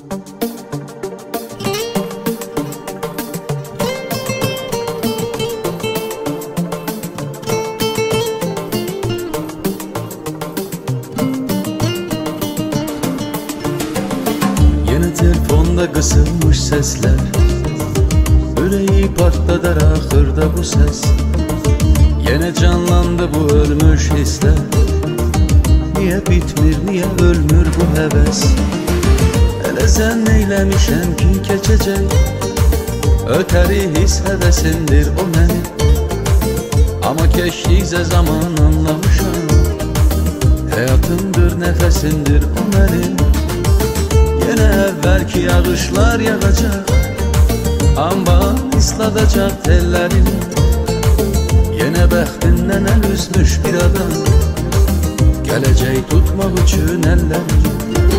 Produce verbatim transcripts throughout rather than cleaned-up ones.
Telefonda kısılmış sesler, yüreği partladar ahırda bu ses. Yine canlandı bu ölmüş hisler. Niye bitmir, niye ölmür bu heves? Hele sen neylemişen ki geçecek? Öteri his hevesindir o benim. Ama keşlize zaman anlamışam. Hayatımdır, nefesimdir o benim. Yine evvelki yağışlar yağacak, amba ısladacak tellerini. Yine bəxtindən el üzmüş bir adam gelecek tutmak için ellerini.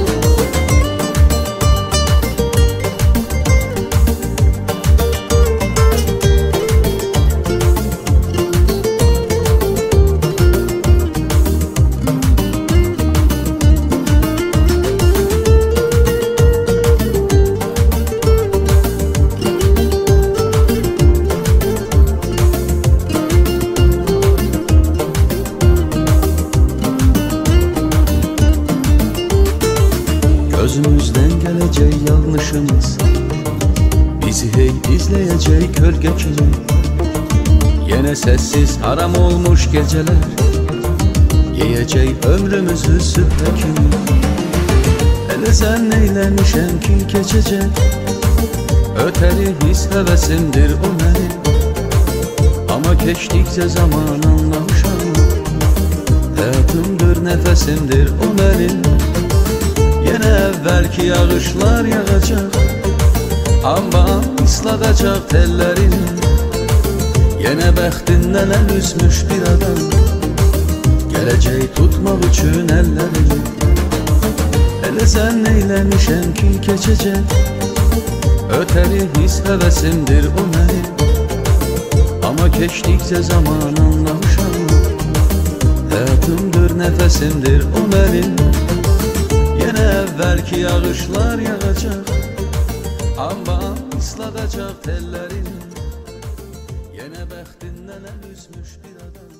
Gözümüzden gelecek yanlışımız, bizi hey izleyecek gölge kimi. Yine sessiz haram olmuş geceler, yiyecek ömrümüzü sütle kimi. Hele sen neylemişen ki geçecek? Öteri his hevesimdir o benim. Ama geçtikçe zaman anlamışam. Hayatımdır, nefesimdir o benim. Yine evvelki yağışlar yağacak, amba ısladacak tellerini. Yine bəxtindən el üzmüş bir adam gelecek tutmak için ellerini. Hele sen neylemişen ki geçecek? Öteri his hevesimdir o benim. Ama geçtikçe zaman anlamışam. Hayatımdır, nefesimdir o benim. Yine evvelki yağışlar yağacak, amba ısladacak tellerini. Yine bəxtindən el üzmüş bir adam